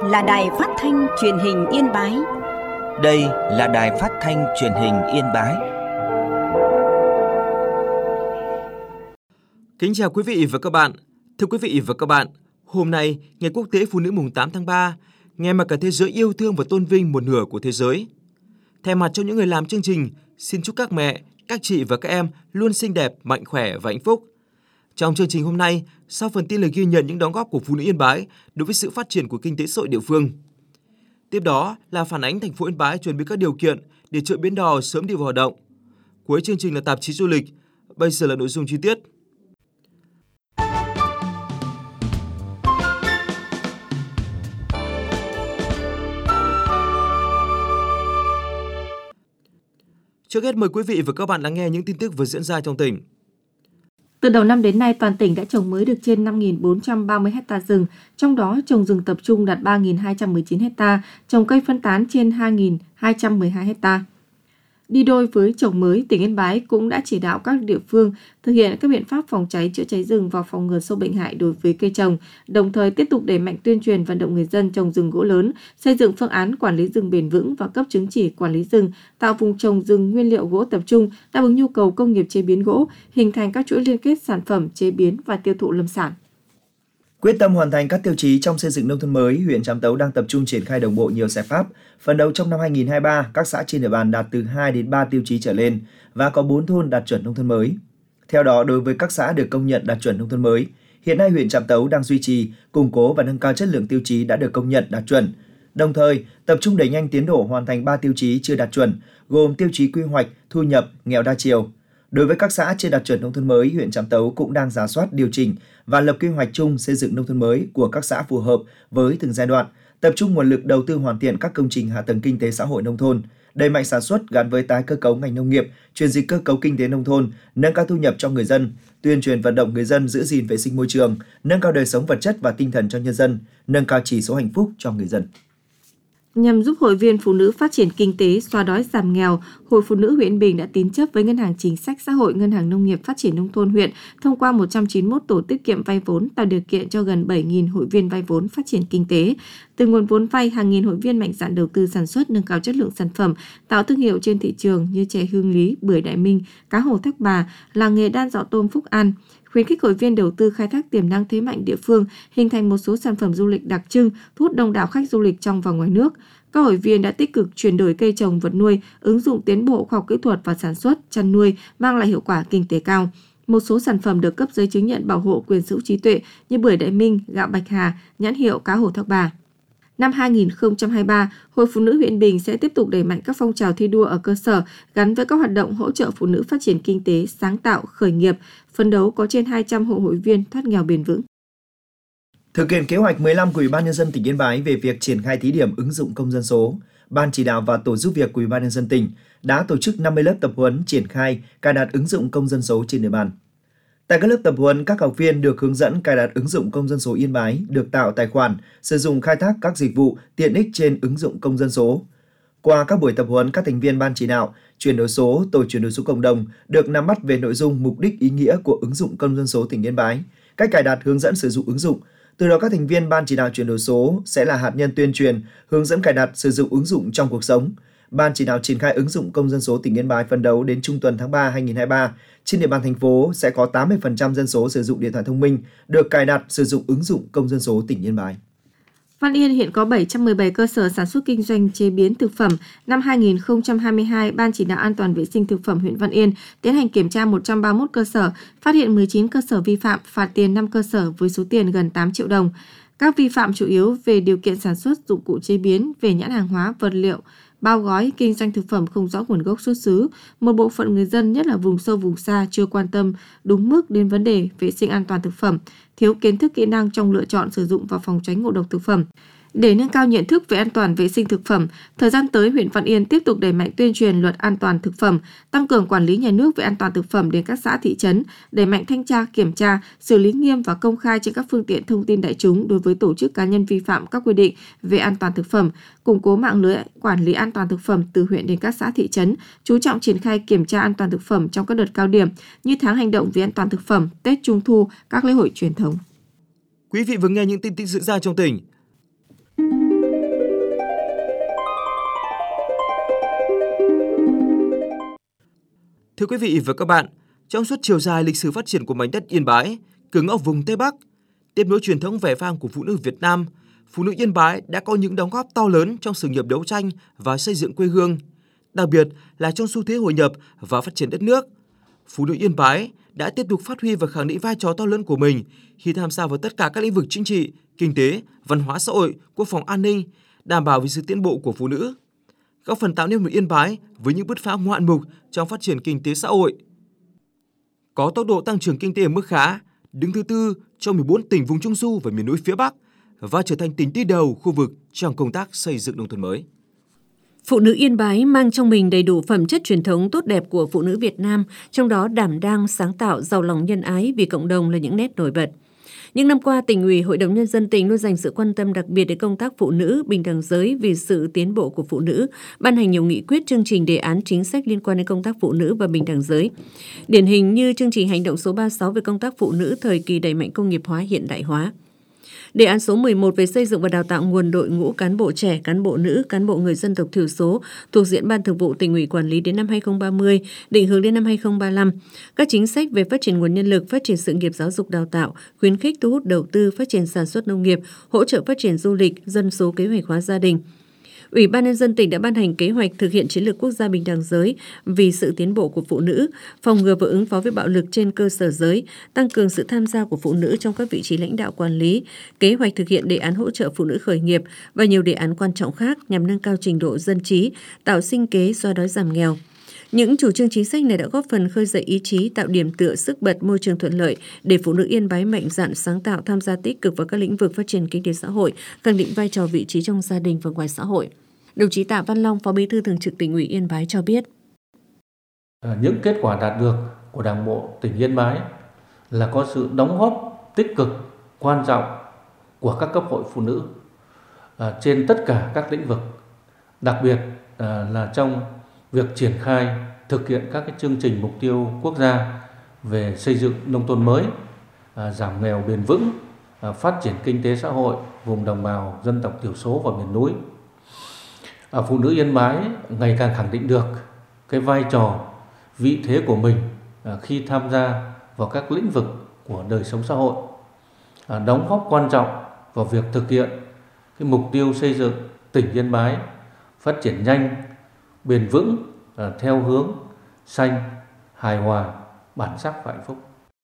là Đài Phát thanh Truyền hình Yên Bái. Đây là Đài Phát thanh Truyền hình Yên Bái. Kính chào quý vị và các bạn. Thưa quý vị và các bạn, hôm nay, Ngày Quốc tế Phụ nữ mùng 8 tháng 3, ngày mà cả thế giới yêu thương và tôn vinh một nửa của thế giới. Thay mặt cho những người làm chương trình, xin chúc các mẹ, các chị và các em luôn xinh đẹp, mạnh khỏe và hạnh phúc. Trong chương trình hôm nay, sau phần tin lời ghi nhận những đóng góp của phụ nữ Yên Bái đối với sự phát triển của kinh tế xã hội địa phương. Tiếp đó là phản ánh thành phố Yên Bái chuẩn bị các điều kiện để chợ Bến Đò sớm đi vào hoạt động. Cuối chương trình là tạp chí du lịch. Bây giờ là nội dung chi tiết. Trước hết mời quý vị và các bạn lắng nghe những tin tức vừa diễn ra trong tỉnh. Từ đầu năm đến nay, toàn tỉnh đã trồng mới được trên 5.430 ha rừng, trong đó trồng rừng tập trung đạt 3.219 ha, trồng cây phân tán trên 2.212 ha. Đi đôi với trồng mới, tỉnh Yên Bái cũng đã chỉ đạo các địa phương thực hiện các biện pháp phòng cháy, chữa cháy rừng và phòng ngừa sâu bệnh hại đối với cây trồng, đồng thời tiếp tục đẩy mạnh tuyên truyền vận động người dân trồng rừng gỗ lớn, xây dựng phương án quản lý rừng bền vững và cấp chứng chỉ quản lý rừng, tạo vùng trồng rừng nguyên liệu gỗ tập trung, đáp ứng nhu cầu công nghiệp chế biến gỗ, hình thành các chuỗi liên kết sản phẩm chế biến và tiêu thụ lâm sản. Quyết tâm hoàn thành các tiêu chí trong xây dựng nông thôn mới, huyện Trạm Tấu đang tập trung triển khai đồng bộ nhiều giải pháp. Phấn đấu trong năm 2023, các xã trên địa bàn đạt từ 2 đến 3 tiêu chí trở lên và có 4 thôn đạt chuẩn nông thôn mới. Theo đó, đối với các xã được công nhận đạt chuẩn nông thôn mới, hiện nay huyện Trạm Tấu đang duy trì, củng cố và nâng cao chất lượng tiêu chí đã được công nhận đạt chuẩn. Đồng thời, tập trung đẩy nhanh tiến độ hoàn thành 3 tiêu chí chưa đạt chuẩn, gồm tiêu chí quy hoạch, thu nhập, nghèo đa chiều. Đối với các xã chưa đạt chuẩn nông thôn mới, huyện Trạm Tấu cũng đang rà soát, điều chỉnh và lập quy hoạch chung xây dựng nông thôn mới của các xã phù hợp với từng giai đoạn, tập trung nguồn lực đầu tư hoàn thiện các công trình hạ tầng kinh tế xã hội nông thôn, đẩy mạnh sản xuất gắn với tái cơ cấu ngành nông nghiệp, chuyển dịch cơ cấu kinh tế nông thôn, nâng cao thu nhập cho người dân, tuyên truyền vận động người dân giữ gìn vệ sinh môi trường, nâng cao đời sống vật chất và tinh thần cho nhân dân, nâng cao chỉ số hạnh phúc cho người dân. Nhằm giúp hội viên phụ nữ phát triển kinh tế, xóa đói giảm nghèo, Hội Phụ nữ huyện Bình đã tín chấp với Ngân hàng Chính sách Xã hội, Ngân hàng Nông nghiệp Phát triển Nông thôn huyện thông qua 191 tổ tiết kiệm vay vốn, tạo điều kiện cho gần 7.000 hội viên vay vốn phát triển kinh tế. Từ nguồn vốn vay, hàng nghìn hội viên mạnh dạn đầu tư sản xuất, nâng cao chất lượng sản phẩm, tạo thương hiệu trên thị trường như chè Hương Lý, bưởi Đại Minh, cá hồ Thác Bà, làng nghề đan dọ tôm Phúc An. Khuyến khích hội viên đầu tư khai thác tiềm năng thế mạnh địa phương, hình thành một số sản phẩm du lịch đặc trưng, thu hút đông đảo khách du lịch trong và ngoài nước. Các hội viên đã tích cực chuyển đổi cây trồng vật nuôi, ứng dụng tiến bộ khoa học kỹ thuật và sản xuất, chăn nuôi, mang lại hiệu quả kinh tế cao. Một số sản phẩm được cấp giấy chứng nhận bảo hộ quyền sở hữu trí tuệ như bưởi Đại Minh, gạo Bạch Hà, nhãn hiệu cá hồ Thác Bà. Năm 2023, Hội Phụ nữ huyện Bình sẽ tiếp tục đẩy mạnh các phong trào thi đua ở cơ sở gắn với các hoạt động hỗ trợ phụ nữ phát triển kinh tế, sáng tạo, khởi nghiệp, phấn đấu có trên 200 hộ hội viên thoát nghèo bền vững. Thực hiện kế hoạch 15 của Ủy ban nhân dân tỉnh Yên Bái về việc triển khai thí điểm ứng dụng công dân số, Ban chỉ đạo và tổ giúp việc của Ủy ban nhân dân tỉnh đã tổ chức 50 lớp tập huấn triển khai cài đặt ứng dụng công dân số trên địa bàn. Tại các lớp tập huấn, các học viên được hướng dẫn cài đặt ứng dụng công dân số Yên Bái, được tạo tài khoản, sử dụng khai thác các dịch vụ tiện ích trên ứng dụng công dân số. Qua các buổi tập huấn, các thành viên Ban chỉ đạo chuyển đổi số, tổ chuyển đổi số cộng đồng được nắm bắt về nội dung, mục đích, ý nghĩa của ứng dụng công dân số tỉnh Yên Bái, cách cài đặt, hướng dẫn sử dụng ứng dụng. Từ đó các thành viên Ban chỉ đạo chuyển đổi số sẽ là hạt nhân tuyên truyền, hướng dẫn cài đặt, sử dụng ứng dụng trong cuộc sống. Ban chỉ đạo triển khai ứng dụng công dân số tỉnh Yên Bái phấn đấu đến trung tuần tháng 3 2023, trên địa bàn thành phố sẽ có 80% dân số sử dụng điện thoại thông minh được cài đặt sử dụng ứng dụng công dân số tỉnh Yên Bái. Văn Yên hiện có 717 cơ sở sản xuất kinh doanh chế biến thực phẩm. Năm 2022, Ban chỉ đạo an toàn vệ sinh thực phẩm huyện Văn Yên tiến hành kiểm tra 131 cơ sở, phát hiện 19 cơ sở vi phạm, phạt tiền 5 cơ sở với số tiền gần 8 triệu đồng. Các vi phạm chủ yếu về điều kiện sản xuất, dụng cụ chế biến, về nhãn hàng hóa, vật liệu, bao gói, kinh doanh thực phẩm không rõ nguồn gốc xuất xứ. Một bộ phận người dân, nhất là vùng sâu vùng xa, chưa quan tâm đúng mức đến vấn đề vệ sinh an toàn thực phẩm, thiếu kiến thức kỹ năng trong lựa chọn sử dụng và phòng tránh ngộ độc thực phẩm. Để nâng cao nhận thức về an toàn vệ sinh thực phẩm, thời gian tới huyện Văn Yên tiếp tục đẩy mạnh tuyên truyền luật an toàn thực phẩm, tăng cường quản lý nhà nước về an toàn thực phẩm đến các xã thị trấn, đẩy mạnh thanh tra, kiểm tra, xử lý nghiêm và công khai trên các phương tiện thông tin đại chúng đối với tổ chức cá nhân vi phạm các quy định về an toàn thực phẩm, củng cố mạng lưới quản lý an toàn thực phẩm từ huyện đến các xã thị trấn, chú trọng triển khai kiểm tra an toàn thực phẩm trong các đợt cao điểm như tháng hành động về an toàn thực phẩm, Tết Trung thu, các lễ hội truyền thống. Quý vị vừa nghe những tin tức diễn ra trong tỉnh. Thưa quý vị và các bạn, trong suốt chiều dài lịch sử phát triển của mảnh đất Yên Bái, cửa ngõ vùng Tây Bắc, tiếp nối truyền thống vẻ vang của phụ nữ Việt Nam, phụ nữ Yên Bái đã có những đóng góp to lớn trong sự nghiệp đấu tranh và xây dựng quê hương, đặc biệt là trong xu thế hội nhập và phát triển đất nước. Phụ nữ Yên Bái đã tiếp tục phát huy và khẳng định vai trò to lớn của mình khi tham gia vào tất cả các lĩnh vực chính trị, kinh tế, văn hóa xã hội, quốc phòng an ninh, đảm bảo vì sự tiến bộ của phụ nữ, góp phần tạo nên một Yên Bái với những bứt phá ngoạn mục trong phát triển kinh tế xã hội. Có tốc độ tăng trưởng kinh tế ở mức khá, đứng thứ tư trong 14 tỉnh vùng Trung Du và miền núi phía Bắc và trở thành tỉnh đi đầu khu vực trong công tác xây dựng nông thôn mới. Phụ nữ Yên Bái mang trong mình đầy đủ phẩm chất truyền thống tốt đẹp của phụ nữ Việt Nam, trong đó đảm đang, sáng tạo, giàu lòng nhân ái vì cộng đồng là những nét nổi bật. Những năm qua, Tỉnh ủy, Hội đồng Nhân dân tỉnh luôn dành sự quan tâm đặc biệt đến công tác phụ nữ, bình đẳng giới vì sự tiến bộ của phụ nữ, ban hành nhiều nghị quyết, chương trình, đề án, chính sách liên quan đến công tác phụ nữ và bình đẳng giới. Điển hình như chương trình hành động số 36 về công tác phụ nữ thời kỳ đẩy mạnh công nghiệp hóa hiện đại hóa. Đề án số 11 về xây dựng và đào tạo nguồn đội ngũ cán bộ trẻ, cán bộ nữ, cán bộ người dân tộc thiểu số thuộc diện Ban Thường vụ Tỉnh ủy quản lý đến năm 2030, định hướng đến năm 2035. Các chính sách về phát triển nguồn nhân lực, phát triển sự nghiệp giáo dục đào tạo, khuyến khích thu hút đầu tư, phát triển sản xuất nông nghiệp, hỗ trợ phát triển du lịch, dân số kế hoạch hóa gia đình. Ủy ban Nhân dân tỉnh đã ban hành kế hoạch thực hiện chiến lược quốc gia bình đẳng giới vì sự tiến bộ của phụ nữ, phòng ngừa và ứng phó với bạo lực trên cơ sở giới, tăng cường sự tham gia của phụ nữ trong các vị trí lãnh đạo quản lý, kế hoạch thực hiện đề án hỗ trợ phụ nữ khởi nghiệp và nhiều đề án quan trọng khác nhằm nâng cao trình độ dân trí, tạo sinh kế, xóa đói giảm nghèo. Những chủ trương chính sách này đã góp phần khơi dậy ý chí, tạo điểm tựa, sức bật, môi trường thuận lợi để phụ nữ Yên Bái mạnh dạn, sáng tạo, tham gia tích cực vào các lĩnh vực phát triển kinh tế xã hội, khẳng định vai trò vị trí trong gia đình và ngoài xã hội. Đồng chí Tạ Văn Long, Phó Bí thư Thường trực Tỉnh ủy Yên Bái cho biết. Những kết quả đạt được của Đảng bộ tỉnh Yên Bái là có sự đóng góp tích cực, quan trọng của các cấp hội phụ nữ trên tất cả các lĩnh vực, đặc biệt là trong việc triển khai thực hiện các chương trình mục tiêu quốc gia về xây dựng nông thôn mới, giảm nghèo bền vững, phát triển kinh tế xã hội vùng đồng bào dân tộc thiểu số và miền núi. Phụ nữ Yên Bái ngày càng khẳng định được cái vai trò, vị thế của mình khi tham gia vào các lĩnh vực của đời sống xã hội, đóng góp quan trọng vào việc thực hiện cái mục tiêu xây dựng tỉnh Yên Bái phát triển nhanh, bền vững theo hướng xanh, hài hòa, bản sắc và hạnh phúc.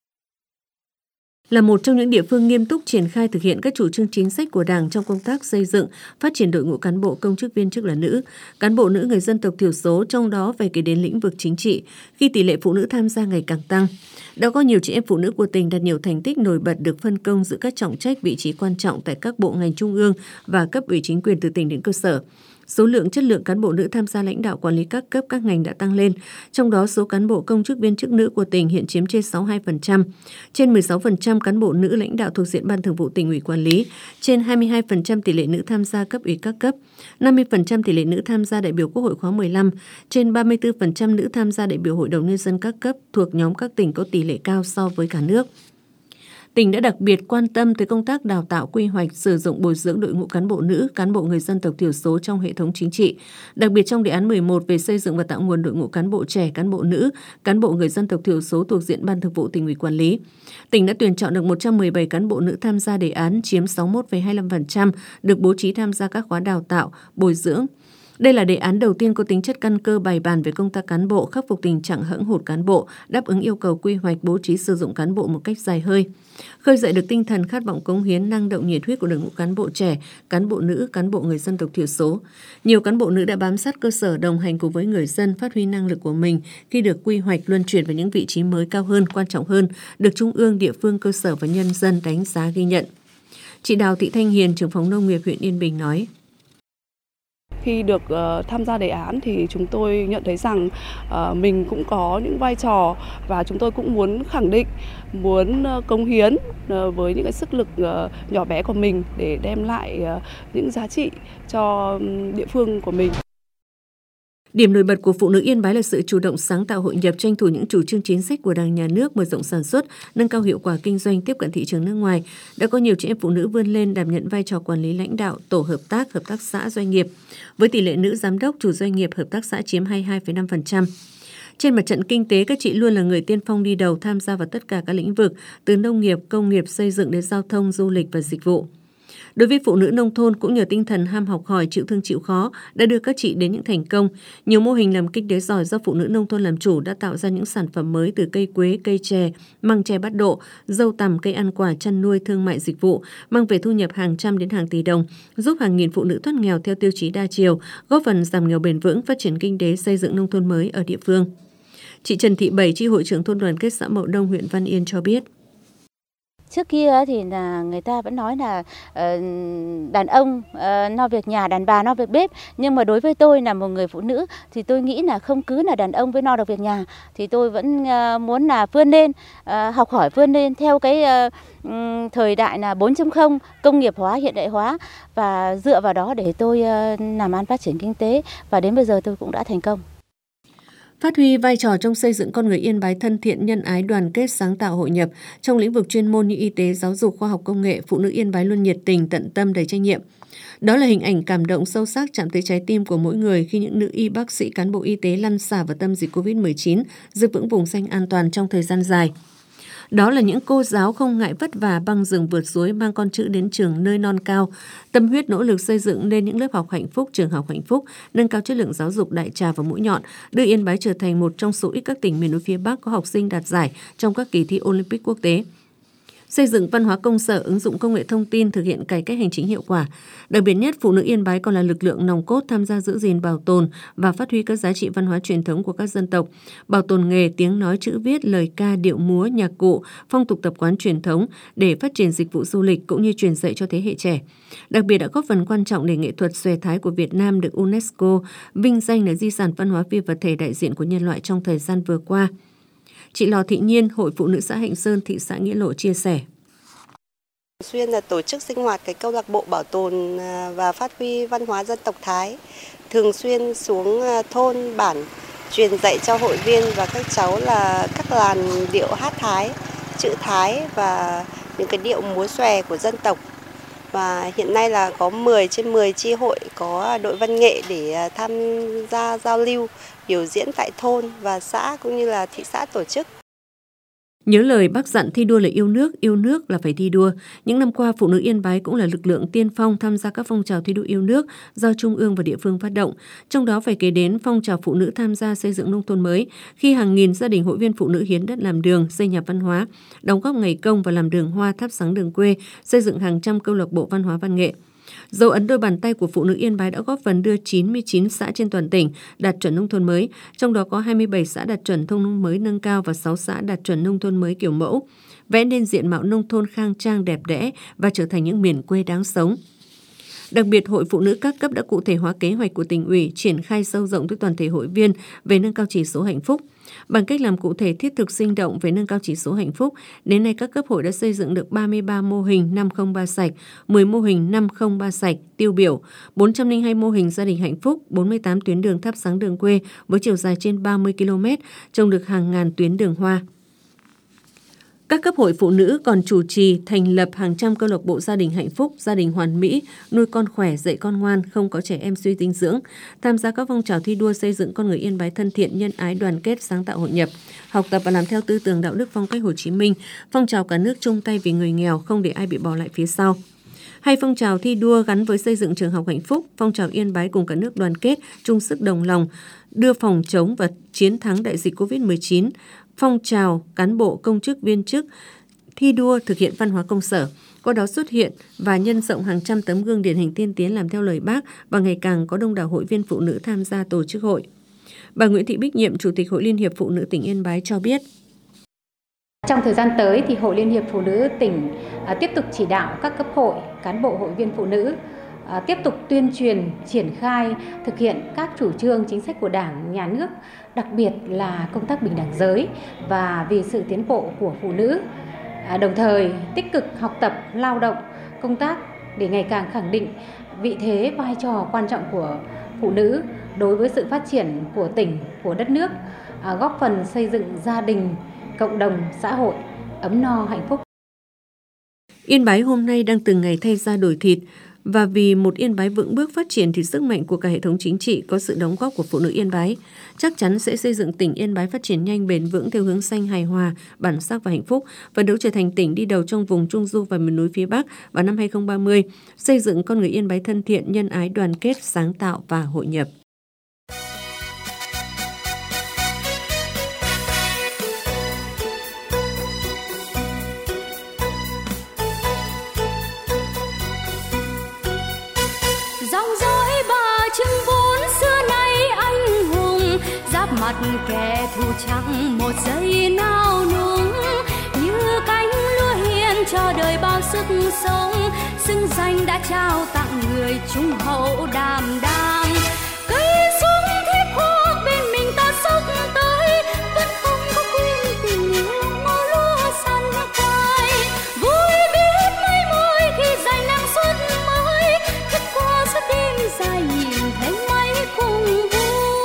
Là một trong những địa phương nghiêm túc triển khai thực hiện các chủ trương chính sách của Đảng trong công tác xây dựng, phát triển đội ngũ cán bộ công chức viên chức là nữ, cán bộ nữ người dân tộc thiểu số, trong đó phải kể đến lĩnh vực chính trị, khi tỷ lệ phụ nữ tham gia ngày càng tăng. Đã có nhiều chị em phụ nữ của tỉnh đạt nhiều thành tích nổi bật được phân công giữ các trọng trách, vị trí quan trọng tại các bộ ngành trung ương và cấp ủy chính quyền từ tỉnh đến cơ sở. Số lượng, chất lượng cán bộ nữ tham gia lãnh đạo quản lý các cấp các ngành đã tăng lên, trong đó số cán bộ công chức viên chức nữ của tỉnh hiện chiếm trên 62%, trên 16% cán bộ nữ lãnh đạo thuộc diện Ban Thường vụ Tỉnh ủy quản lý, trên 22% tỷ lệ nữ tham gia cấp ủy các cấp, 50% tỷ lệ nữ tham gia đại biểu Quốc hội khóa 15, trên 34% nữ tham gia đại biểu Hội đồng Nhân dân các cấp thuộc nhóm các tỉnh có tỷ lệ cao so với cả nước. Tỉnh đã đặc biệt quan tâm tới công tác đào tạo, quy hoạch, sử dụng, bồi dưỡng đội ngũ cán bộ nữ, cán bộ người dân tộc thiểu số trong hệ thống chính trị. Đặc biệt trong đề án 11 về xây dựng và tạo nguồn đội ngũ cán bộ trẻ, cán bộ nữ, cán bộ người dân tộc thiểu số thuộc diện Ban Thường vụ Tỉnh ủy quản lý. Tỉnh đã tuyển chọn được 117 cán bộ nữ tham gia đề án, chiếm 61,25%, được bố trí tham gia các khóa đào tạo, bồi dưỡng. Đây là đề án đầu tiên có tính chất căn cơ, bài bản về công tác cán bộ, khắc phục tình trạng hẫng hụt cán bộ, đáp ứng yêu cầu quy hoạch bố trí sử dụng cán bộ một cách dài hơi, khơi dậy được tinh thần khát vọng cống hiến, năng động, nhiệt huyết của đội ngũ cán bộ trẻ, cán bộ nữ, cán bộ người dân tộc thiểu số. Nhiều cán bộ nữ đã bám sát cơ sở, đồng hành cùng với người dân, phát huy năng lực của mình khi được quy hoạch luân chuyển vào những vị trí mới cao hơn, quan trọng hơn, được trung ương, địa phương, cơ sở và nhân dân đánh giá ghi nhận. Chị Đào Thị Thanh Hiền, trưởng phòng nông nghiệp huyện Yên Bình nói. Khi được tham gia đề án thì chúng tôi nhận thấy rằng mình cũng có những vai trò và chúng tôi cũng muốn khẳng định, muốn cống hiến với những cái sức lực nhỏ bé của mình để đem lại những giá trị cho địa phương của mình. Điểm nổi bật của phụ nữ Yên Bái là sự chủ động sáng tạo, hội nhập, tranh thủ những chủ trương chính sách của Đảng, Nhà nước, mở rộng sản xuất, nâng cao hiệu quả kinh doanh, tiếp cận thị trường nước ngoài. Đã có nhiều chị em phụ nữ vươn lên đảm nhận vai trò quản lý lãnh đạo, tổ hợp tác xã, doanh nghiệp. Với tỷ lệ nữ giám đốc, chủ doanh nghiệp, hợp tác xã chiếm 22,5%. Trên mặt trận kinh tế, các chị luôn là người tiên phong đi đầu tham gia vào tất cả các lĩnh vực, từ nông nghiệp, công nghiệp, xây dựng đến giao thông, du lịch và dịch vụ. Đối với phụ nữ nông thôn, cũng nhờ tinh thần ham học hỏi, chịu thương chịu khó đã đưa các chị đến những thành công. Nhiều mô hình làm kinh tế giỏi do phụ nữ nông thôn làm chủ đã tạo ra những sản phẩm mới từ cây quế, cây chè, măng tre bát độ, dâu tằm, cây ăn quả, chăn nuôi, thương mại dịch vụ, mang về thu nhập hàng trăm đến hàng tỷ đồng, giúp hàng nghìn phụ nữ thoát nghèo theo tiêu chí đa chiều, góp phần giảm nghèo bền vững, phát triển kinh tế, xây dựng nông thôn mới ở địa phương. Chị Trần Thị Bảy, chi hội trưởng thôn đoàn kết xã Mậu Đông, huyện Văn Yên cho biết. Trước kia thì là người ta vẫn nói là đàn ông lo việc nhà, đàn bà lo việc bếp. Nhưng mà đối với tôi là một người phụ nữ thì tôi nghĩ là không cứ là đàn ông với lo được việc nhà. Thì tôi vẫn muốn là vươn lên, học hỏi vươn lên theo cái thời đại là 4.0, công nghiệp hóa, hiện đại hóa. Và dựa vào đó để tôi làm ăn phát triển kinh tế. Và đến bây giờ tôi cũng đã thành công. Phát huy vai trò trong xây dựng con người Yên Bái thân thiện, nhân ái, đoàn kết, sáng tạo, hội nhập. Trong lĩnh vực chuyên môn như y tế, giáo dục, khoa học công nghệ, phụ nữ Yên Bái luôn nhiệt tình, tận tâm, đầy trách nhiệm. Đó là hình ảnh cảm động sâu sắc chạm tới trái tim của mỗi người khi những nữ y bác sĩ, cán bộ y tế lăn xả vào tâm dịch Covid-19, giữ vững vùng xanh an toàn trong thời gian dài. Đó là những cô giáo không ngại vất vả băng rừng vượt suối mang con chữ đến trường nơi non cao, tâm huyết nỗ lực xây dựng nên những lớp học hạnh phúc, trường học hạnh phúc, nâng cao chất lượng giáo dục đại trà và mũi nhọn, đưa Yên Bái trở thành một trong số ít các tỉnh miền núi phía Bắc có học sinh đạt giải trong các kỳ thi Olympic quốc tế. Xây dựng văn hóa công sở, ứng dụng công nghệ thông tin, thực hiện cải cách hành chính hiệu quả. Đặc biệt nhất, phụ nữ Yên Bái còn là lực lượng nòng cốt tham gia giữ gìn, bảo tồn và phát huy các giá trị văn hóa truyền thống của các dân tộc, bảo tồn nghề, tiếng nói, chữ viết, lời ca, điệu múa, nhạc cụ, phong tục tập quán truyền thống để phát triển dịch vụ du lịch cũng như truyền dạy cho thế hệ trẻ. Đặc biệt đã góp phần quan trọng để nghệ thuật xòe thái của Việt Nam được UNESCO vinh danh là di sản văn hóa phi vật thể đại diện của nhân loại trong thời gian vừa qua. Chị Lò Thị Nhiên, Hội Phụ nữ xã Hạnh Sơn, thị xã Nghĩa Lộ chia sẻ. Xuyên là tổ chức sinh hoạt cái câu lạc bộ bảo tồn và phát huy văn hóa dân tộc Thái, thường xuyên xuống thôn bản truyền dạy cho hội viên và các cháu là các làn điệu hát Thái, chữ Thái và những cái điệu múa xòe của dân tộc. Và hiện nay là có 10 trên 10 chi hội có đội văn nghệ để tham gia giao lưu, biểu diễn tại thôn và xã cũng như là thị xã tổ chức. Nhớ lời Bác dặn thi đua là yêu nước là phải thi đua. Những năm qua, phụ nữ Yên Bái cũng là lực lượng tiên phong tham gia các phong trào thi đua yêu nước do Trung ương và địa phương phát động. Trong đó phải kể đến phong trào phụ nữ tham gia xây dựng nông thôn mới, khi hàng nghìn gia đình hội viên phụ nữ hiến đất làm đường, xây nhà văn hóa, đóng góp ngày công và làm đường hoa, thắp sáng đường quê, xây dựng hàng trăm câu lạc bộ văn hóa văn nghệ. Dấu ấn đôi bàn tay của phụ nữ Yên Bái đã góp phần đưa 99 xã trên toàn tỉnh đạt chuẩn nông thôn mới, trong đó có 27 xã đạt chuẩn nông thôn mới nâng cao và 6 xã đạt chuẩn nông thôn mới kiểu mẫu, vẽ nên diện mạo nông thôn khang trang đẹp đẽ và trở thành những miền quê đáng sống. Đặc biệt, Hội Phụ nữ các cấp đã cụ thể hóa kế hoạch của tỉnh ủy, triển khai sâu rộng tới toàn thể hội viên về nâng cao chỉ số hạnh phúc. Bằng cách làm cụ thể, thiết thực, sinh động về nâng cao chỉ số hạnh phúc, đến nay các cấp hội đã xây dựng được 33 mô hình 503 sạch, 10 mô hình 503 sạch tiêu biểu, 402 mô hình gia đình hạnh phúc, 48 tuyến đường thắp sáng đường quê với chiều dài trên 30 km, trồng được hàng ngàn tuyến đường hoa. Các cấp hội phụ nữ còn chủ trì thành lập hàng trăm câu lạc bộ gia đình hạnh phúc, gia đình hoàn mỹ, nuôi con khỏe, dạy con ngoan, không có trẻ em suy dinh dưỡng, tham gia các phong trào thi đua xây dựng con người Yên Bái thân thiện, nhân ái, đoàn kết, sáng tạo, hội nhập, học tập và làm theo tư tưởng đạo đức phong cách Hồ Chí Minh, phong trào cả nước chung tay vì người nghèo, không để ai bị bỏ lại phía sau. Hay phong trào thi đua gắn với xây dựng trường học hạnh phúc, phong trào Yên Bái cùng cả nước đoàn kết, chung sức đồng lòng, đưa phòng chống và chiến thắng đại dịch Covid-19, phong trào cán bộ công chức viên chức thi đua thực hiện văn hóa công sở, qua đó xuất hiện và nhân rộng hàng trăm tấm gương điển hình tiên tiến làm theo lời Bác và ngày càng có đông đảo hội viên phụ nữ tham gia tổ chức hội. Bà Nguyễn Thị Bích Nhiệm, Chủ tịch Hội Liên hiệp Phụ nữ tỉnh Yên Bái cho biết. Trong thời gian tới thì Hội Liên hiệp Phụ nữ tỉnh tiếp tục chỉ đạo các cấp hội, cán bộ hội viên phụ nữ tiếp tục tuyên truyền, triển khai, thực hiện các chủ trương chính sách của Đảng, Nhà nước, đặc biệt là công tác bình đẳng giới và vì sự tiến bộ của phụ nữ. Đồng thời tích cực học tập, lao động, công tác để ngày càng khẳng định vị thế, vai trò quan trọng của phụ nữ đối với sự phát triển của tỉnh, của đất nước, góp phần xây dựng gia đình, cộng đồng, xã hội ấm no, hạnh phúc. Yên Bái hôm nay đang từng ngày thay da đổi thịt, Và vì một Yên Bái vững bước phát triển thì sức mạnh của cả hệ thống chính trị có sự đóng góp của phụ nữ Yên Bái chắc chắn sẽ xây dựng tỉnh Yên Bái phát triển nhanh, bền vững theo hướng xanh, hài hòa, bản sắc và hạnh phúc, phấn đấu trở thành tỉnh đi đầu trong vùng Trung Du và miền núi phía Bắc vào năm 2030, xây dựng con người Yên Bái thân thiện, nhân ái, đoàn kết, sáng tạo và hội nhập. Mặt kẻ thù chẳng một giây nào núng, như cánh lúa hiền cho đời bao sức sống, xứng danh đã trao tặng người trung hậu đảm đang. Cây súng thép khô bên mình ta sốc tới, vẫn không có quên tình yêu ngô lúa săn khoai. Vui biết mấy môi khi giành năng suất mới, thức qua suốt đêm dài nhìn thấy mấy cùng vui.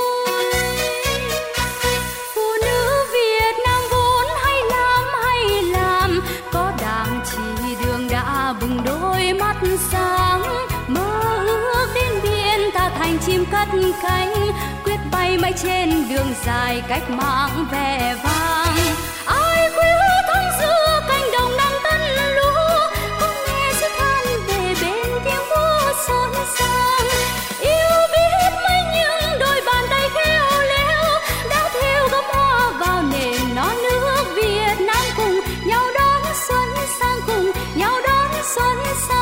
Bừng đôi mắt sáng, mơ ước đến biển ta thành chim cất cánh, quyết bay mãi trên đường dài cách mạng vẻ vang. Ai quyết thắng giữa cánh đồng năm tân lúa, không nghe sự than về bên tiếng múa xôn xang. Yêu biết mấy những đôi bàn tay khéo léo đã thêu gấm hoa vào nền non nước Việt Nam, cùng nhau đón xuân sang, cùng nhau đón xuân sang.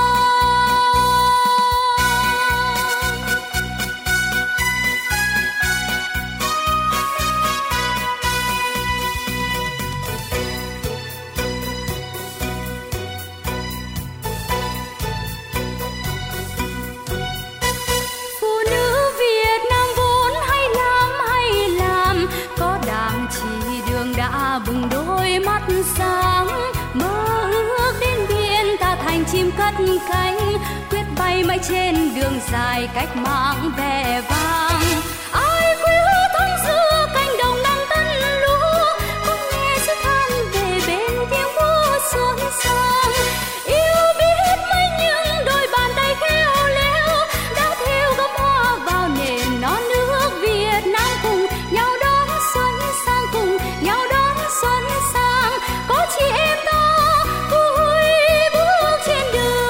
Phụ nữ Việt Nam vốn hay làm, có đảng chỉ đường đã bừng đôi mắt sáng, mơ ước đến biển ta thành chim cất cánh, quyết bay mãi trên đường dài cách mạng vẻ vang. Ai quyết thắng giữa cánh đồng năm tân lúa, không nghe sự than về bên tiếng múa xôn xang. Yêu biết mấy những đôi bàn tay khéo léo đã thêu gấm hoa vào nền non nước Việt Nam, cùng nhau đón xuân sang, cùng nhau đón xuân sang. Có chị em ta vui bước trên đường.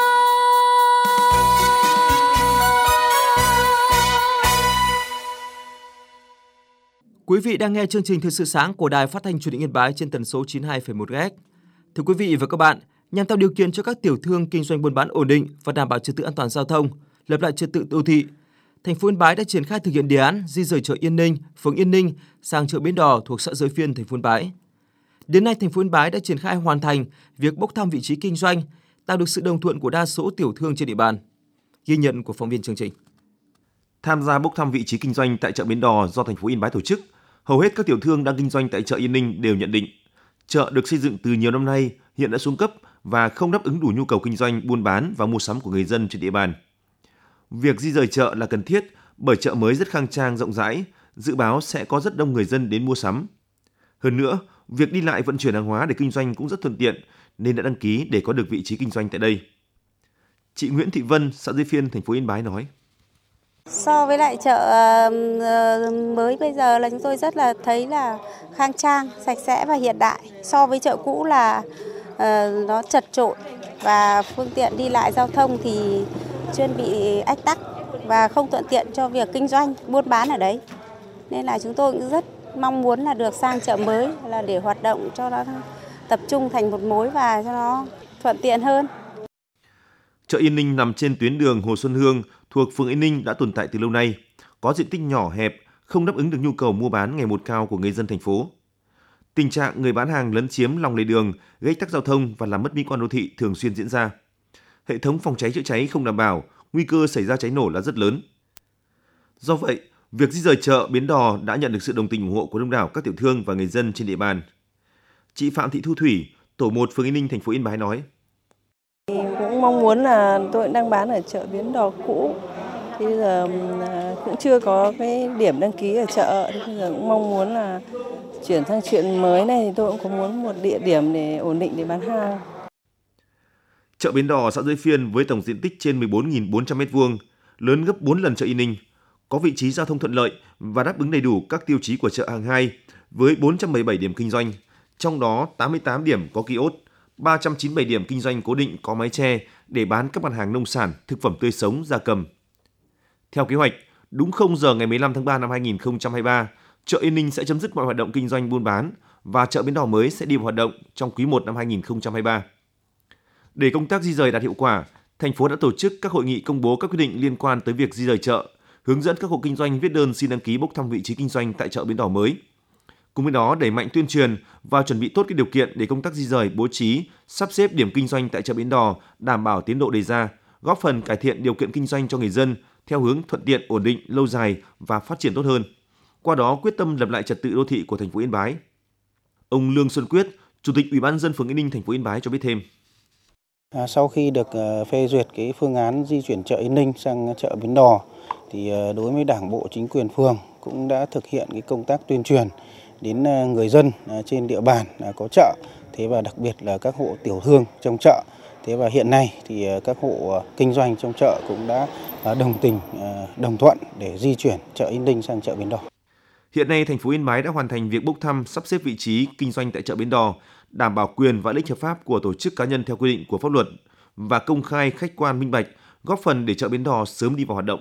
Quý vị đang nghe chương trình Thời sự sáng của Đài Phát thanh Truyền hình Yên Bái trên tần số 92,1 MHz. Thưa quý vị và các bạn, nhằm tạo điều kiện cho các tiểu thương kinh doanh buôn bán ổn định và đảm bảo trật tự an toàn giao thông, lập lại trật tự đô thị, thành phố Yên Bái đã triển khai thực hiện đề án di rời chợ Yên Ninh, phường Yên Ninh sang chợ Bến Đò thuộc xã Giới Phiên, thành phố Yên Bái. Đến nay, thành phố Yên Bái đã triển khai hoàn thành việc bốc thăm vị trí kinh doanh, tạo được sự đồng thuận của đa số tiểu thương trên địa bàn. Ghi nhận của phóng viên chương trình. Tham gia bốc thăm vị trí kinh doanh tại chợ Bến Đò do thành phố Yên Bái tổ chức, hầu hết các tiểu thương đang kinh doanh tại chợ Yên Ninh đều nhận định chợ được xây dựng từ nhiều năm nay hiện đã xuống cấp và không đáp ứng đủ nhu cầu kinh doanh, buôn bán và mua sắm của người dân trên địa bàn. Việc di rời chợ là cần thiết bởi chợ mới rất khang trang, rộng rãi, dự báo sẽ có rất đông người dân đến mua sắm. Hơn nữa, việc đi lại vận chuyển hàng hóa để kinh doanh cũng rất thuận tiện nên đã đăng ký để có được vị trí kinh doanh tại đây. Chị Nguyễn Thị Vân, xã Giới Phiên, thành phố Yên Bái nói: So với lại chợ mới bây giờ là chúng tôi rất là thấy là khang trang, sạch sẽ và hiện đại. So với chợ cũ là nó chật chội và phương tiện đi lại giao thông thì chuyên bị ách tắc và không thuận tiện cho việc kinh doanh, buôn bán ở đấy. Nên là chúng tôi cũng rất mong muốn là được sang chợ mới là để hoạt động cho nó tập trung thành một mối và cho nó thuận tiện hơn. Chợ Yên Ninh nằm trên tuyến đường Hồ Xuân Hương thuộc phường Yên Ninh đã tồn tại từ lâu nay, có diện tích nhỏ hẹp, không đáp ứng được nhu cầu mua bán ngày một cao của người dân thành phố. Tình trạng người bán hàng lấn chiếm lòng lề đường, gây tắc giao thông và làm mất mỹ quan đô thị thường xuyên diễn ra. Hệ thống phòng cháy chữa cháy không đảm bảo, nguy cơ xảy ra cháy nổ là rất lớn. Do vậy, việc di rời chợ Bến Đò đã nhận được sự đồng tình ủng hộ của đông đảo các tiểu thương và người dân trên địa bàn. Chị Phạm Thị Thu Thủy, tổ 1 phường Yên Ninh, thành phố Yên Bái nói: Cũng mong muốn là tôi đang bán ở chợ Bến Đò cũ, thì bây giờ cũng chưa có cái điểm đăng ký ở chợ, thì bây giờ cũng mong muốn là chuyển sang chuyện mới này thì tôi cũng có muốn một địa điểm để ổn định để bán hàng. Chợ Bến Đò xã Dưới Phiên với tổng diện tích trên 14.400 m2, lớn gấp 4 lần chợ Yên Ninh, có vị trí giao thông thuận lợi và đáp ứng đầy đủ các tiêu chí của chợ hàng 2 với 417 điểm kinh doanh, trong đó 88 điểm có kiosk, 397 điểm kinh doanh cố định có mái che để bán các mặt hàng nông sản, thực phẩm tươi sống, gia cầm. Theo kế hoạch, đúng 0 giờ ngày 15 tháng 3 năm 2023, chợ Yên Ninh sẽ chấm dứt mọi hoạt động kinh doanh buôn bán và chợ Bến Đò mới sẽ đi vào hoạt động trong quý 1 năm 2023. Để công tác di rời đạt hiệu quả, thành phố đã tổ chức các hội nghị công bố các quyết định liên quan tới việc di rời chợ, hướng dẫn các hộ kinh doanh viết đơn xin đăng ký bốc thăm vị trí kinh doanh tại chợ Bến Đò mới. Cùng với đó, đẩy mạnh tuyên truyền và chuẩn bị tốt các điều kiện để công tác di rời, bố trí, sắp xếp điểm kinh doanh tại chợ Bến Đò đảm bảo tiến độ đề ra, góp phần cải thiện điều kiện kinh doanh cho người dân theo hướng thuận tiện, ổn định, lâu dài và phát triển tốt hơn. Qua đó quyết tâm lập lại trật tự đô thị của thành phố Yên Bái. Ông Lương Xuân Quyết, Chủ tịch Ủy ban nhân dân phường Yên Ninh, thành phố Yên Bái cho biết thêm. Sau khi được phê duyệt cái phương án di chuyển chợ Yên Ninh sang chợ Bến Đò, thì đối với Đảng bộ, chính quyền phường cũng đã thực hiện cái công tác tuyên truyền đến người dân trên địa bàn có chợ, thế và đặc biệt là các hộ tiểu thương trong chợ. Thế và hiện nay thì các hộ kinh doanh trong chợ cũng đã đồng tình, đồng thuận để di chuyển chợ Yên Ninh sang chợ Bến Đò. Hiện nay, thành phố Yên Bái đã hoàn thành việc bốc thăm, sắp xếp vị trí kinh doanh tại chợ Bến Đò, đảm bảo quyền và lợi ích hợp pháp của tổ chức cá nhân theo quy định của pháp luật và công khai, khách quan, minh bạch, góp phần để chợ Bến Đò sớm đi vào hoạt động.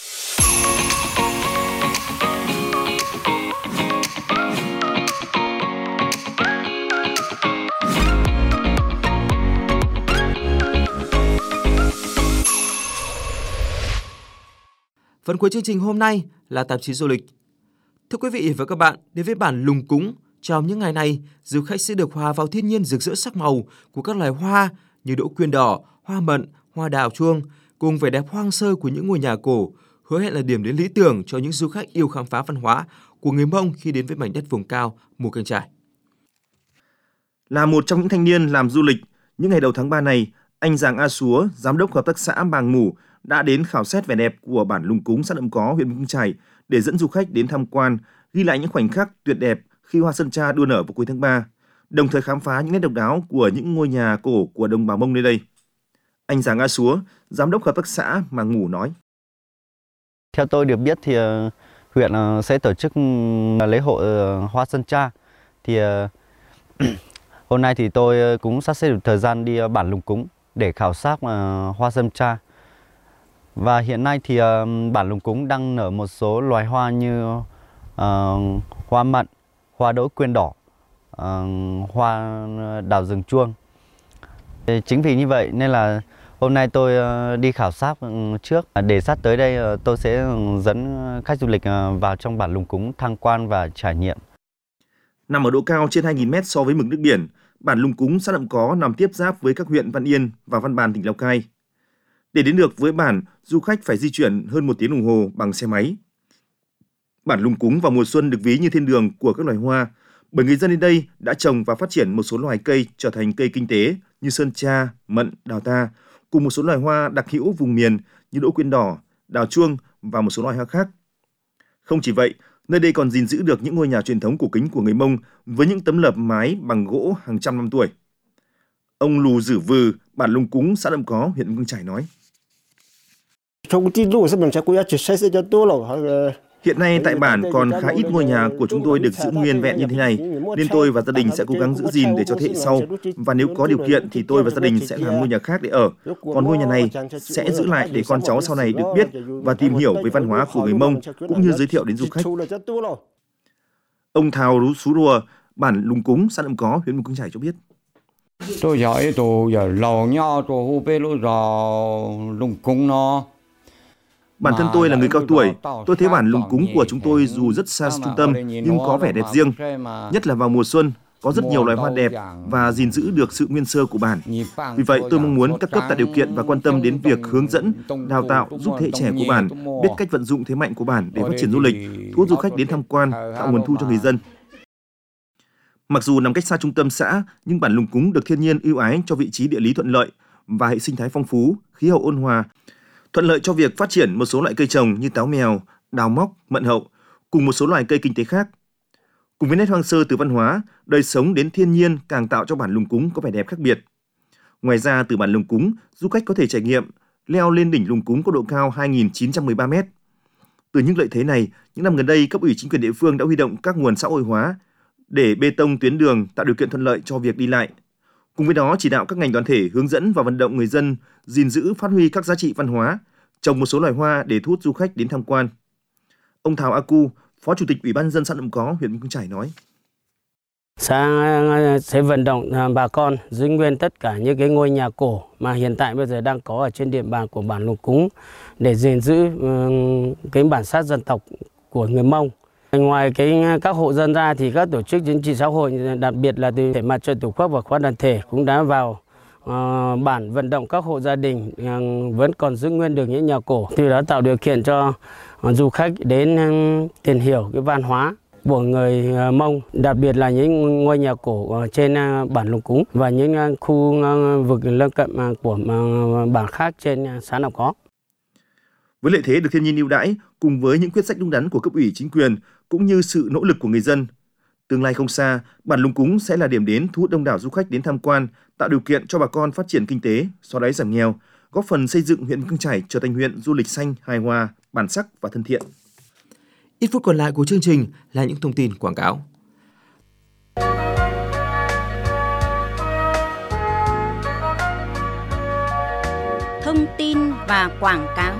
Phần cuối chương trình hôm nay là tạp chí du lịch. Thưa quý vị và các bạn, đến với bản Lùng Cúng, trong những ngày này, du khách sẽ được hòa vào thiên nhiên rực rỡ sắc màu của các loài hoa như đỗ quyên đỏ, hoa mận, hoa đào chuông, cùng vẻ đẹp hoang sơ của những ngôi nhà cổ, hứa hẹn là điểm đến lý tưởng cho những du khách yêu khám phá văn hóa của người Mông khi đến với mảnh đất vùng cao Mù Cang Chải. Là một trong những thanh niên làm du lịch, những ngày đầu tháng 3 này, anh Giàng A Súa, giám đốc hợp tác xã Màng Mủ, đã đến khảo sát vẻ đẹp của bản Lùng Cúng, xã Nậm Có, huyện Mù Cang Chải để dẫn du khách đến tham quan, ghi lại những khoảnh khắc tuyệt đẹp khi hoa sơn tra đua nở vào cuối tháng 3, đồng thời khám phá những nét độc đáo của những ngôi nhà cổ của đồng bào Mông nơi đây. Anh Giàng A Súa, giám đốc hợp tác xã Màng Mủ nói: Theo tôi được biết thì huyện sẽ tổ chức lễ hội hoa sơn tra. Thì hôm nay thì tôi cũng sắp xếp được thời gian đi bản Lùng Cúng để khảo sát hoa sơn tra. Và hiện nay thì bản Lùng Cúng đang nở một số loài hoa như hoa mận, hoa đỗ quyên đỏ, hoa đào rừng chuông. Chính vì như vậy nên là hôm nay tôi đi khảo sát trước, để sắp tới đây tôi sẽ dẫn khách du lịch vào trong bản Lùng Cúng tham quan và trải nghiệm. Nằm ở độ cao trên 2.000 m so với mực nước biển, bản Lùng Cúng, xã Nậm Có nằm tiếp giáp với các huyện Văn Yên và Văn Bàn, tỉnh Lào Cai. Để đến được với bản, du khách phải di chuyển hơn 1 tiếng đồng hồ bằng xe máy. Bản Lùng Cúng vào mùa xuân được ví như thiên đường của các loài hoa, bởi người dân đến đây đã trồng và phát triển một số loài cây trở thành cây kinh tế như sơn tra, mận, đào ta, cùng một số loài hoa đặc hữu vùng miền như đỗ quyên đỏ, đào chuông và một số loài hoa khác. Không chỉ vậy, nơi đây còn gìn giữ được những ngôi nhà truyền thống cổ kính của người Mông với những tấm lợp mái bằng gỗ hàng trăm năm tuổi. Ông Lù Dử Vừ, bản Lùng Cúng, xã Nậm Có, huyện Mù Cang Chải nói: Hiện nay tại bản còn khá ít ngôi nhà của chúng tôi được giữ nguyên vẹn như thế này, nên tôi và gia đình sẽ cố gắng giữ gìn để cho thế hệ sau. Và nếu có điều kiện thì tôi và gia đình sẽ làm ngôi nhà khác để ở. Còn ngôi nhà này sẽ giữ lại để con cháu sau này được biết và tìm hiểu về văn hóa của người Mông, cũng như giới thiệu đến du khách. Ông Thào Rú Sú Rùa, bản Lùng Cúng, xã Nậm Có, huyện Mù Cang Chải cho biết: Bản thân tôi là người cao tuổi, tôi thấy bản Lùng Cúng của chúng tôi dù rất xa trung tâm nhưng có vẻ đẹp riêng, nhất là vào mùa xuân, có rất nhiều loài hoa đẹp và gìn giữ được sự nguyên sơ của bản. Vì vậy tôi mong muốn các cấp tạo điều kiện và quan tâm đến việc hướng dẫn, đào tạo, giúp thế hệ trẻ của bản biết cách vận dụng thế mạnh của bản để phát triển du lịch, thu hút du khách đến tham quan, tạo nguồn thu cho người dân. Mặc dù nằm cách xa trung tâm xã, nhưng bản Lùng Cúng được thiên nhiên ưu ái cho vị trí địa lý thuận lợi và hệ sinh thái phong phú, khí hậu ôn hòa, thuận lợi cho việc phát triển một số loại cây trồng như táo mèo, đào móc, mận hậu, cùng một số loài cây kinh tế khác. Cùng với nét hoang sơ từ văn hóa, đời sống đến thiên nhiên càng tạo cho bản Lùng Cúng có vẻ đẹp khác biệt. Ngoài ra, từ bản Lùng Cúng, du khách có thể trải nghiệm leo lên đỉnh Lùng Cúng có độ cao 2.913 m. Từ những lợi thế này, những năm gần đây, cấp ủy chính quyền địa phương đã huy động các nguồn xã hội hóa để bê tông tuyến đường tạo điều kiện thuận lợi cho việc đi lại. Cùng với đó, chỉ đạo các ngành đoàn thể hướng dẫn và vận động người dân gìn giữ, phát huy các giá trị văn hóa, trồng một số loài hoa để thu hút du khách đến tham quan. Ông Thảo A Cu, Phó Chủ tịch Ủy ban nhân dân xã Nậm Có, huyện Mù Căng Chải nói: Xã sẽ vận động bà con giữ nguyên tất cả những cái ngôi nhà cổ mà hiện tại bây giờ đang có ở trên địa bàn của bản Lùng Cúng để gìn giữ cái bản sắc dân tộc của người Mông. Ngoài các hộ dân ra thì các tổ chức chính trị xã hội, đặc biệt là từ Mặt trận Tổ quốc và khối đoàn thể cũng đã vào bản vận động các hộ gia đình vẫn còn giữ nguyên được những nhà cổ, từ đó tạo điều kiện cho du khách đến tìm hiểu cái văn hóa của người Mông, đặc biệt là những ngôi nhà cổ trên bản Lùng Cúng và những khu vực lân cận của bản khác trên xã Nậm Có. Với lợi thế được thiên nhiên ưu đãi cùng với những quyết sách đúng đắn của cấp ủy chính quyền cũng như sự nỗ lực của người dân, tương lai không xa, bản Lùng Cúng sẽ là điểm đến thu hút đông đảo du khách đến tham quan, tạo điều kiện cho bà con phát triển kinh tế, xóa đói giảm nghèo, góp phần xây dựng huyện Mù Căng Chải trở thành huyện du lịch xanh, hài hòa, bản sắc và thân thiện. Ít phút còn lại của chương trình là những thông tin quảng cáo. Thông tin và quảng cáo.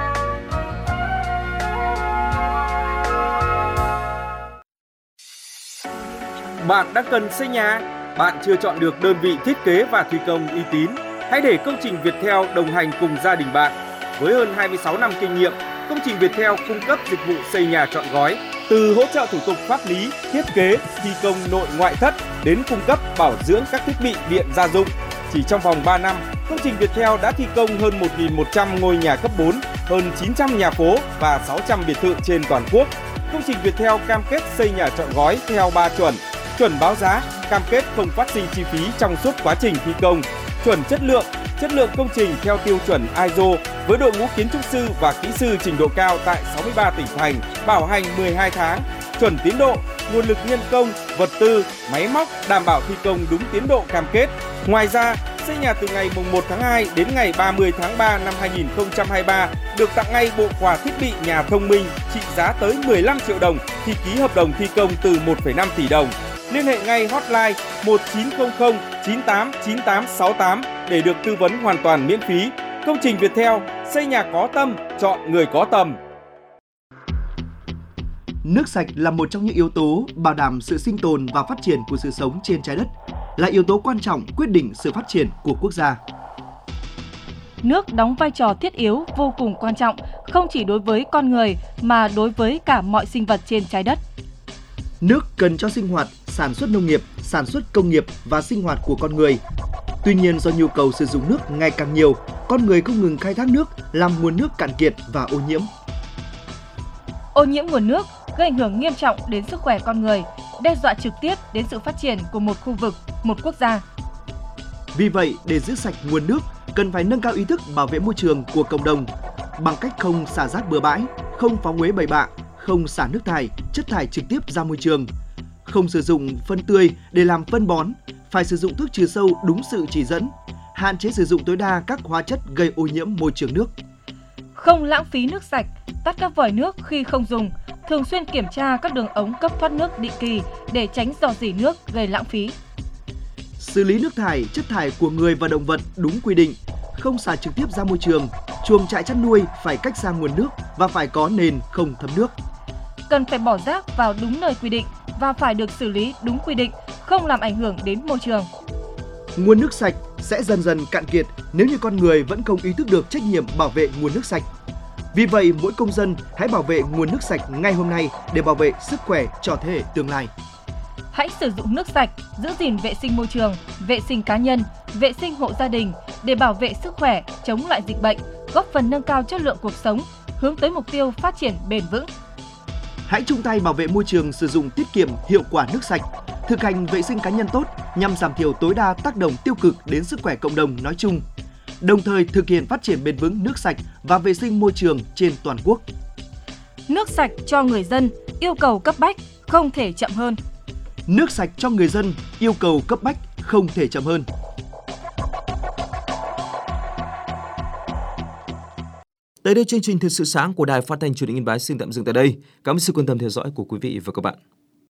Bạn đang cần xây nhà, bạn chưa chọn được đơn vị thiết kế và thi công uy tín. Hãy để Công trình Viettel đồng hành cùng gia đình bạn. Với hơn 26 năm kinh nghiệm, Công trình Viettel cung cấp dịch vụ xây nhà trọn gói, từ hỗ trợ thủ tục pháp lý, thiết kế, thi công nội ngoại thất đến cung cấp bảo dưỡng các thiết bị điện gia dụng. Chỉ trong vòng 3 năm, Công trình Viettel đã thi công hơn 1.100 ngôi nhà cấp 4, hơn 900 nhà phố và 600 biệt thự trên toàn quốc. Công trình Viettel cam kết xây nhà trọn gói theo 3 chuẩn: chuẩn báo giá, cam kết không phát sinh chi phí trong suốt quá trình thi công; chuẩn chất lượng công trình theo tiêu chuẩn ISO với đội ngũ kiến trúc sư và kỹ sư trình độ cao tại 63 tỉnh thành, bảo hành 12 tháng; chuẩn tiến độ, nguồn lực nhân công, vật tư, máy móc đảm bảo thi công đúng tiến độ cam kết. Ngoài ra, xây nhà từ ngày 1 tháng 2 đến ngày 30 tháng 3 năm 2023 được tặng ngay bộ quà thiết bị nhà thông minh trị giá tới 15 triệu đồng khi ký hợp đồng thi công từ 1,5 tỷ đồng. Liên hệ ngay hotline 1900 98 9868 để được tư vấn hoàn toàn miễn phí. Công trình Viettel, xây nhà có tâm, chọn người có tầm. Nước sạch là một trong những yếu tố bảo đảm sự sinh tồn và phát triển của sự sống trên trái đất, là yếu tố quan trọng quyết định sự phát triển của quốc gia. Nước đóng vai trò thiết yếu vô cùng quan trọng, không chỉ đối với con người mà đối với cả mọi sinh vật trên trái đất. Nước cần cho sinh hoạt, sản xuất nông nghiệp, sản xuất công nghiệp và sinh hoạt của con người. Tuy nhiên, do nhu cầu sử dụng nước ngày càng nhiều, con người không ngừng khai thác nước làm nguồn nước cạn kiệt và ô nhiễm. Ô nhiễm nguồn nước gây ảnh hưởng nghiêm trọng đến sức khỏe con người, đe dọa trực tiếp đến sự phát triển của một khu vực, một quốc gia. Vì vậy, để giữ sạch nguồn nước, cần phải nâng cao ý thức bảo vệ môi trường của cộng đồng bằng cách không xả rác bừa bãi, không phóng uế bậy bạ, không xả nước thải, chất thải trực tiếp ra môi trường, không sử dụng phân tươi để làm phân bón, phải sử dụng thuốc trừ sâu đúng sự chỉ dẫn, hạn chế sử dụng tối đa các hóa chất gây ô nhiễm môi trường nước. Không lãng phí nước sạch, tắt các vòi nước khi không dùng, thường xuyên kiểm tra các đường ống cấp thoát nước định kỳ để tránh rò rỉ nước gây lãng phí. Xử lý nước thải, chất thải của người và động vật đúng quy định, không xả trực tiếp ra môi trường. Chuồng trại chăn nuôi phải cách xa nguồn nước và phải có nền không thấm nước. Cần phải bỏ rác vào đúng nơi quy định và phải được xử lý đúng quy định, không làm ảnh hưởng đến môi trường. Nguồn nước sạch sẽ dần dần cạn kiệt nếu như con người vẫn không ý thức được trách nhiệm bảo vệ nguồn nước sạch. Vì vậy, mỗi công dân hãy bảo vệ nguồn nước sạch ngay hôm nay để bảo vệ sức khỏe cho thế hệ tương lai. Hãy sử dụng nước sạch, giữ gìn vệ sinh môi trường, vệ sinh cá nhân, vệ sinh hộ gia đình để bảo vệ sức khỏe, chống lại dịch bệnh, góp phần nâng cao chất lượng cuộc sống, hướng tới mục tiêu phát triển bền vững. Hãy chung tay bảo vệ môi trường, sử dụng tiết kiệm hiệu quả nước sạch, thực hành vệ sinh cá nhân tốt nhằm giảm thiểu tối đa tác động tiêu cực đến sức khỏe cộng đồng nói chung, đồng thời thực hiện phát triển bền vững nước sạch và vệ sinh môi trường trên toàn quốc. Nước sạch cho người dân, yêu cầu cấp bách, không thể chậm hơn. Nước sạch cho người dân, yêu cầu cấp bách, không thể chậm hơn. Tới đây chương trình Thời sự sáng của Đài Phát thanh Truyền hình Yên Bái xin tạm dừng tại đây. Cảm ơn sự quan tâm theo dõi của quý vị và các bạn.